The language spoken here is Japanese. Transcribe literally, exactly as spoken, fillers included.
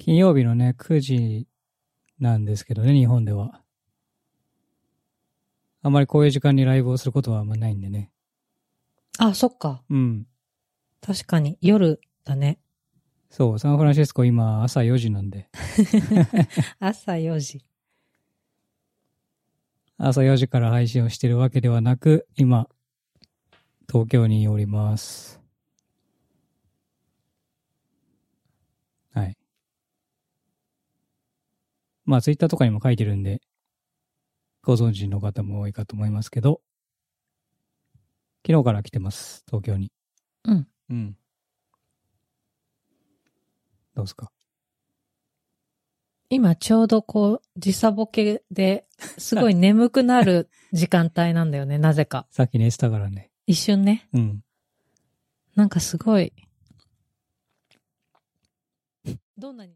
金曜日のね、くじなんですけどね、日本では。あまりこういう時間にライブをすることはあんまないんでね。 あ、そっか。 うん。 確かに、夜だね。 そう、サンフランシスコ今朝よじなんで。 朝よじ。 朝よじから配信をしてるわけではなく、今、東京におります。はい。まあ、ツイッターとかにも書いてるんで、ご存知の方も多いかと思いますけど、昨日から来てます、東京に。 うん。 うん。どうですか？ 今ちょうどこう、時差ボケですごい眠くなる時間帯なんだよね、なぜか。 さっき寝てたからね。 一瞬ね。 うん。 なんかすごい、どんなに